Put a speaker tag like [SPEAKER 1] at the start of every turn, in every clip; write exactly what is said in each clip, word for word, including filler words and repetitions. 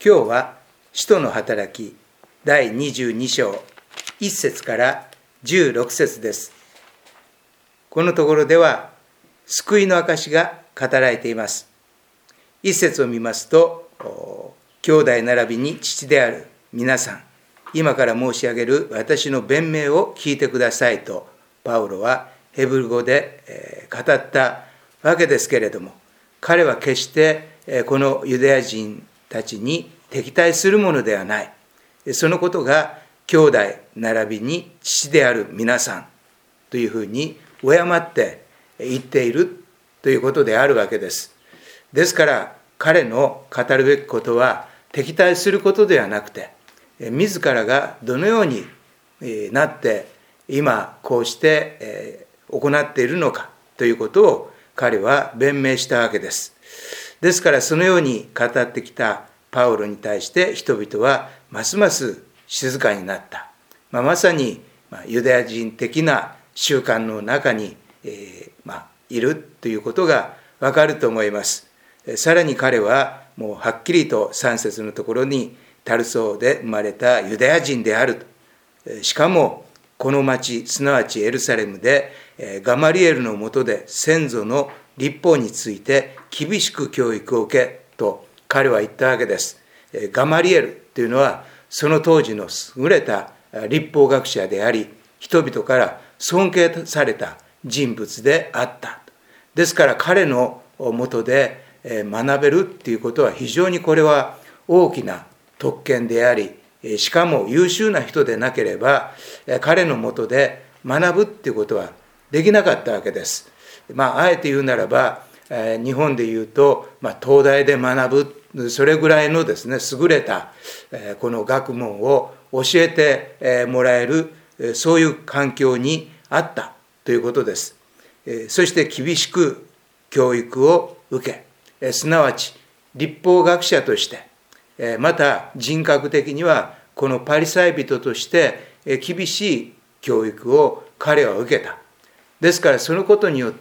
[SPEAKER 1] 今日は使徒の働きだいにじゅうに章いっ節からじゅうろく節です。このところでは救いの証が語られています。いっ節を見ますと、兄弟並びに父である皆さん、今から申し上げる私の弁明を聞いてくださいとパウロはヘブル語で語ったわけですけれども、彼は決してこのユダヤ人たちに敵対するものではない。そのことが兄弟並びに父である皆さんというふうに敬って言っているということであるわけです。ですから彼の語るべきことは敵対することではなくて、自らがどのようになって今こうして行っているのかということを彼は弁明したわけです。ですからそのように語ってきたパウロに対して人々はますます静かになった。まあ、まさにユダヤ人的な習慣の中に、えーまあ、いるということがわかると思います。さらに彼はもうはっきりとさん節のところにタルソで生まれたユダヤ人であると。しかもこの町、すなわちエルサレムでガマリエルのもとで先祖の律法について厳しく教育を受けと彼は言ったわけです。ガマリエルというのはその当時の優れた律法学者であり、人々から尊敬された人物であった。ですから彼のもとで学べるということは非常にこれは大きな特権であり、しかも優秀な人でなければ彼のもとで学ぶということはできなかったわけです。まあ、あえて言うならば日本で言うと、まあ、東大で学ぶそれぐらいのですね優れたこの学問を教えてもらえるそういう環境にあったということです。そして厳しく教育を受け、すなわち律法学者としてまた人格的にはこのパリサイ人として厳しい教育を彼は受けた。ですからそのことによって、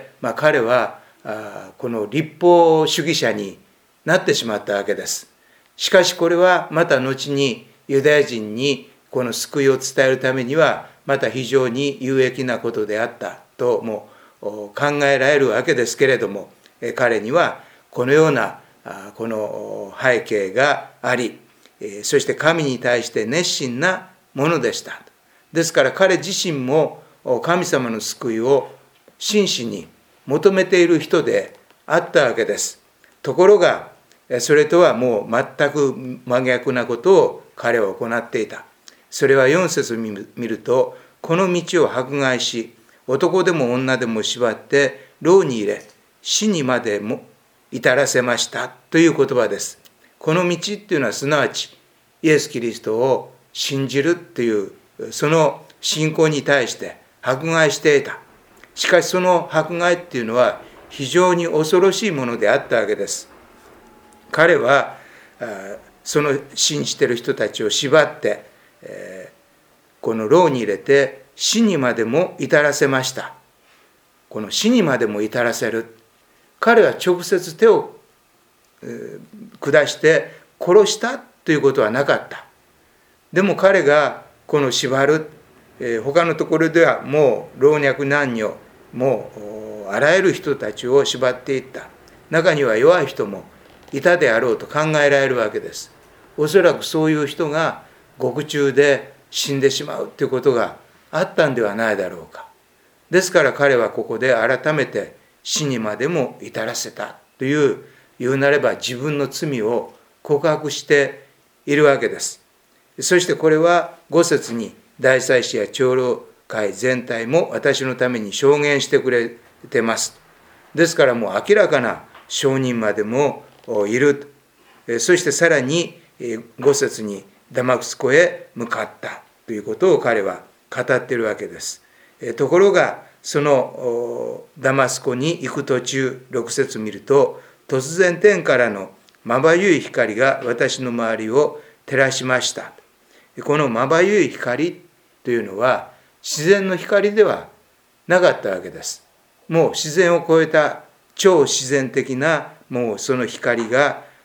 [SPEAKER 1] まあ、彼はこの律法主義者になってしまったわけです。しかしこれはまた後にユダヤ人にこの救いを伝えるためにはまた非常に有益なことであったとも考えられるわけですけれども、彼にはこのようなこの背景があり、そして神に対して熱心なものでした。ですから彼自身も神様の救いを真摯に求めている人であったわけです。ところがそれとはもう全く真逆なことを彼は行っていた。それはよん節を見ると、この道を迫害し、男でも女でも縛って牢に入れ、死にまでも至らせましたという言葉です。この道っていうのはすなわちイエス・キリストを信じるっていうその信仰に対して迫害していた。しかしその迫害っていうのは非常に恐ろしいものであったわけです。彼はその信じている人たちを縛ってこの牢に入れて死にまでも至らせました。この死にまでも至らせる。彼は直接手を下して殺したということはなかった。でも彼がこの縛る、他のところではもう老若男女、もうあらゆる人たちを縛っていった。中には弱い人もいたであろうと考えられるわけです。おそらくそういう人が獄中で死んでしまうということがあったんではないだろうか。ですから彼はここで改めて死にまでも至らせたという、言うなれば自分の罪を告白しているわけです。そしてこれはご節に大祭司や長老会全体も私のために証言してくれてます。ですからもう明らかな証人までもいる。そしてさらにご節にダマスコへ向かったということを彼は語っているわけです。ところがそのダマスコに行く途中、ろく節見ると、突然天からのまばゆい光が私の周りを照らしました。このまばゆい光というのは自然の光ではなかったわけです。もう自然を超えた超自然的なもうその光が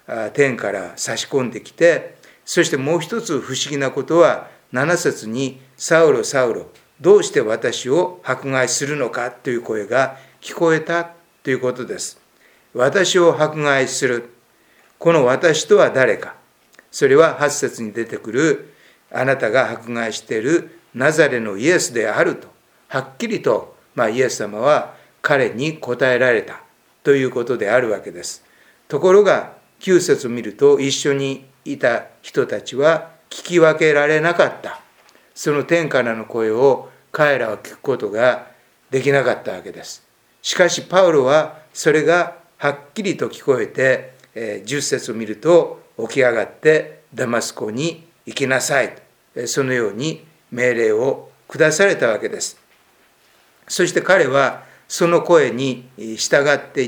[SPEAKER 1] 天から差し込んできて、そしてもう一つ不思議なことはなな節にサウロサウロどうして私を迫害するのかという声が聞こえたということです。私を迫害する、この私とは誰か。それははち節に出てくるあなたが迫害しているナザレのイエスであるとはっきりと、まあ、イエス様は彼に答えられたということであるわけです。ところがきゅう節を見ると、一緒にいた人たちは聞き分けられなかった。その天からの声を彼らは聞くことができなかったわけです。しかしパウロはそれがはっきりと聞こえて、じゅっ節を見ると、起き上がってダマスコに行きなさい、そのように命令を下されたわけです。そして彼はその声に従っていって、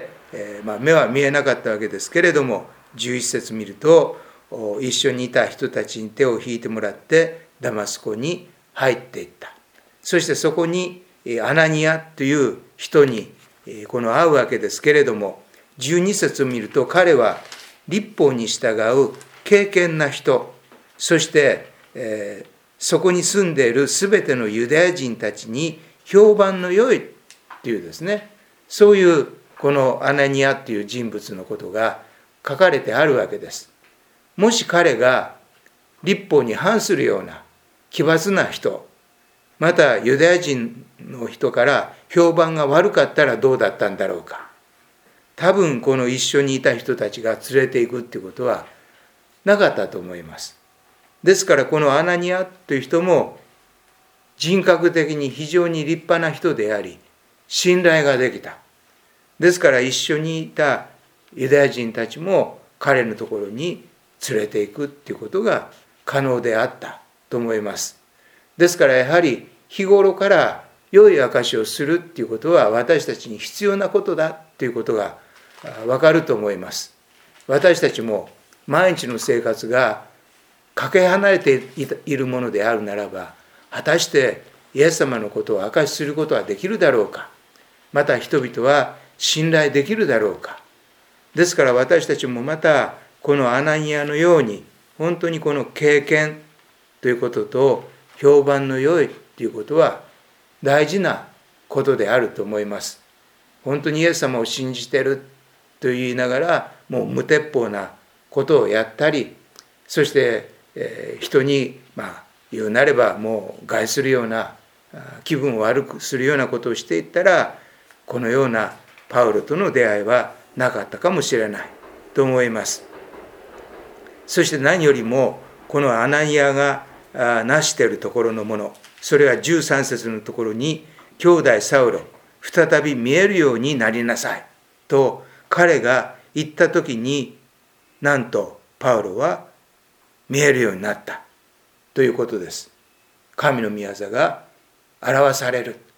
[SPEAKER 1] まあ、目は見えなかったわけですけれども、じゅういち節見ると、一緒にいた人たちに手を引いてもらってダマスコに入っていった。そしてそこにアナニアという人にこの会うわけですけれども、じゅうに節を見ると、彼は律法に従う敬虔な人、そして、えー、そこに住んでいるすべてのユダヤ人たちに評判の良いっていうですね、そういうこのアナニアっていう人物のことが書かれてあるわけです。もし彼が律法に反するような奇抜な人、またユダヤ人の人から評判が悪かったらどうだったんだろうか。多分この一緒にいた人たちが連れていくっていうことはなかったと思います。ですからこのアナニアという人も人格的に非常に立派な人であり、信頼ができた。ですから一緒にいたユダヤ人たちも彼のところに連れていくっていうことが可能であったと思います。ですからやはり日頃から良い証しをするっていうことは私たちに必要なことだっていうことがわかると思います。私たちも毎日の生活がかけ離れているものであるならば、果たしてイエス様のことを証しすることはできるだろうか。また人々は信頼できるだろうか。ですから私たちもまたこのアナニアのように本当にこの経験ということと評判の良いということは大事なことであると思います。本当にイエス様を信じていると言いながらもう無鉄砲なことをやったり、そして、えー、人にまあ言うなればもう害するような気分を悪くするようなことをしていったら、このようなパウロとの出会いはなかったかもしれないと思います。そして何よりもこのアナニアが成しているところのもの、それはじゅうさん節のところに、兄弟サウロ再び見えるようになりなさいと彼が言った時に、なんとパウロは見えるようになったということです。神の御業が表される。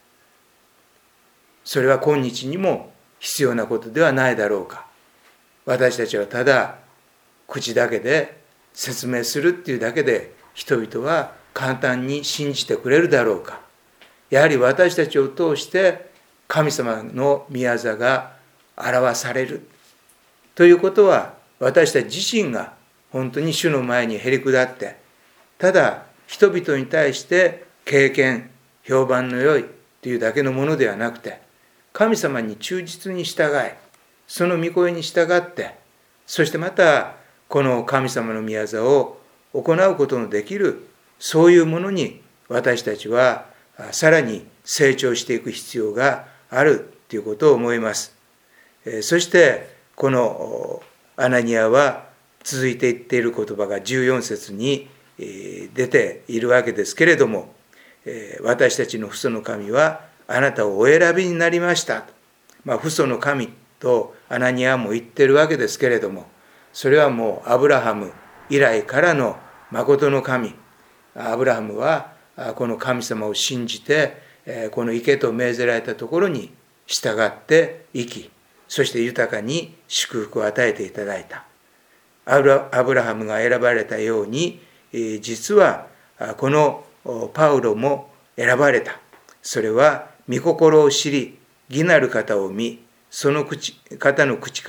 [SPEAKER 1] それは今日にも必要なことではないだろうか。私たちはただ口だけで説明するっていうだけで人々は簡単に信じてくれるだろうか。やはり私たちを通して神様の御業が表されるということは、私たち自身が本当に主の前にへり下って、ただ人々に対して経験、評判の良いというだけのものではなくて、神様に忠実に従い、その御声に従って、そしてまたこの神様の御業を行うことのできる、そういうものに私たちはさらに成長していく必要があるということを思います。そしてこのアナニアは続いていっている言葉がじゅうよん節に出ているわけですけれども、私たちの父祖の神はあなたをお選びになりましたと、まあ、父祖の神とアナニアも言っているわけですけれども、それはもうアブラハム以来からの誠の神。アブラハムはこの神様を信じて、この行けと命ぜられたところに従って生き、そして豊かに祝福を与えていただいた。アブラハムが選ばれたように、実はこのパウロも選ばれた。それは御心を知り、義なる方を見、その口方の口から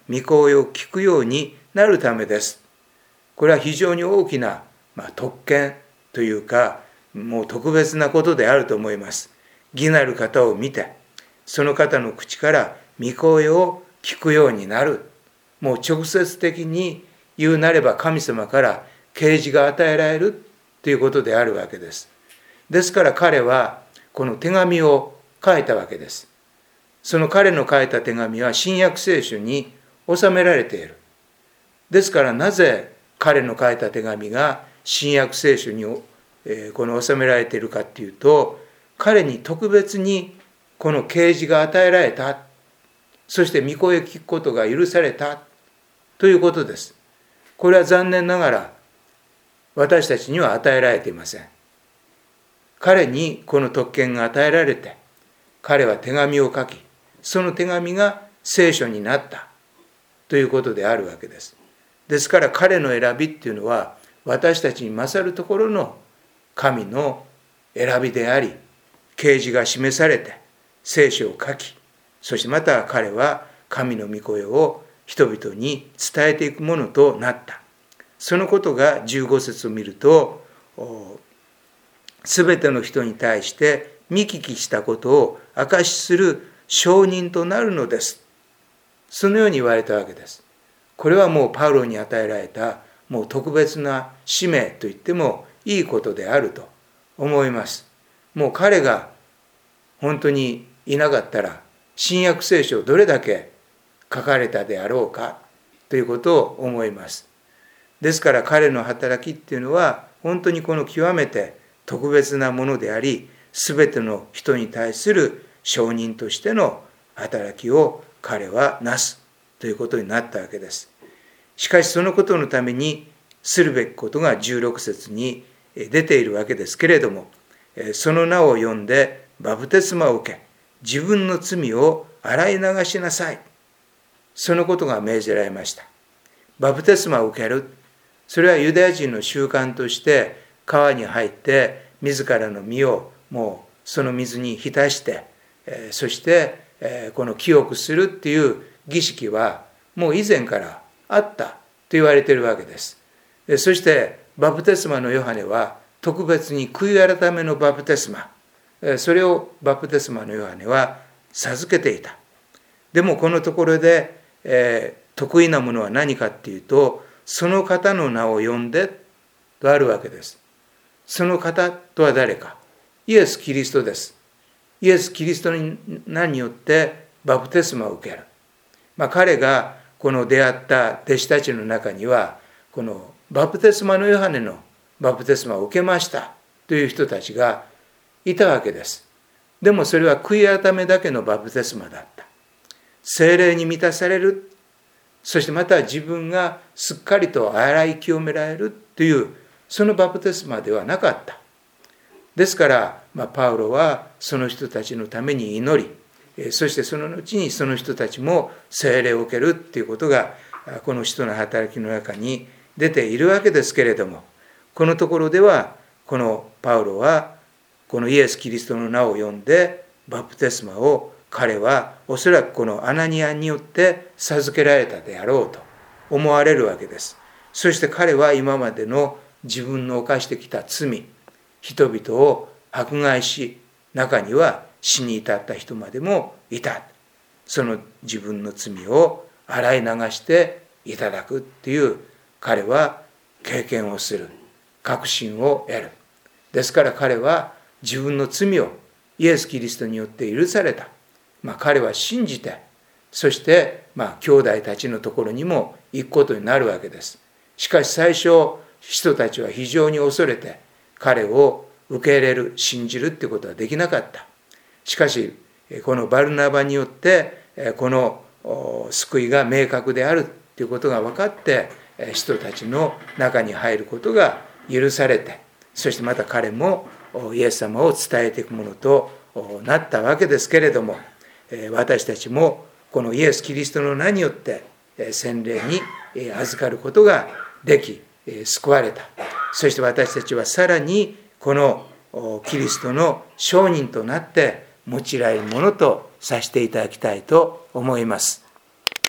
[SPEAKER 1] 御声を聞くようになるためです。これは非常に大きな、まあ、特権というか、もう特別なことであると思います。義なる方を見て、その方の口から御声を聞くようになる。もう直接的に言うなれば神様から啓示が与えられるということであるわけです。ですから彼はこの手紙を書いたわけです。その彼の書いた手紙は新約聖書に収められている。ですからなぜ彼の書いた手紙が新約聖書にこの収められているかというと、彼に特別にこの啓示が与えられた、そして御声を聞くことが許されたということです。これは残念ながら私たちには与えられていません。彼にこの特権が与えられて、彼は手紙を書き、その手紙が聖書になったということであるわけです。ですから彼の選びっていうのは私たちに勝るところの神の選びであり、啓示が示されて聖書を書き、そしてまた彼は神の御声を人々に伝えていくものとなった。そのことがじゅうご節を見ると、すべての人に対して見聞きしたことを証しする証人となるのです。そのように言われたわけです。これはもうパウロに与えられたもう特別な使命と言ってもいいことであると思います。もう彼が本当にいなかったら新約聖書をどれだけ書かれたであろうかということを思います。ですから彼の働きっていうのは本当にこの極めて特別なものであり、すべての人に対する証人としての働きを彼はなすということになったわけです。しかしそのことのためにするべきことがじゅうろく節に出ているわけですけれども、その名を呼んでバプテスマを受け、自分の罪を洗い流しなさい。そのことが命じられました。バプテスマを受ける。それはユダヤ人の習慣として川に入って自らの身をもうその水に浸して、そしてこの清くするっていう儀式はもう以前からあったと言われているわけです。そしてバプテスマのヨハネは特別に悔い改めのバプテスマ、それをバプテスマのヨハネは授けていた。でもこのところで、えー、得意なものは何かっていうと、その方の名を呼んでとあるわけです。その方とは誰か。イエス・キリストです。イエス・キリストの名によってバプテスマを受ける。まあ、彼がこの出会った弟子たちの中には、このバプテスマのヨハネのバプテスマを受けましたという人たちがいたわけです。でもそれは悔い改めだけのバプテスマだった。聖霊に満たされる、そしてまた自分がすっかりと洗い清められるというそのバプテスマではなかった。ですから、まあ、パウロはその人たちのために祈り、そしてその後にその人たちも聖霊を受けるということがこの使徒の働きの中に出ているわけですけれども、このところではこのパウロはこのイエス・キリストの名を呼んでバプテスマを彼はおそらくこのアナニアによって授けられたであろうと思われるわけです。そして彼は今までの自分の犯してきた罪、人々を迫害し、中には死に至った人までもいた。その自分の罪を洗い流していただくっていう彼は経験をする、確信を得る。ですから彼は自分の罪をイエス・キリストによって許された。まあ、彼は信じて、そしてまあ兄弟たちのところにも行くことになるわけです。しかし最初人たちは非常に恐れて彼を受け入れる、信じるっていうことはできなかった。しかしこのバルナバによってこの救いが明確であるということが分かって人たちの中に入ることが許されて、そしてまた彼もイエス様を伝えていくものとなったわけですけれども、私たちもこのイエス・キリストの名によって洗礼に預かることができ救われた。そして私たちはさらにこのキリストの証人となって用いられるものとさせていただきたいと思います。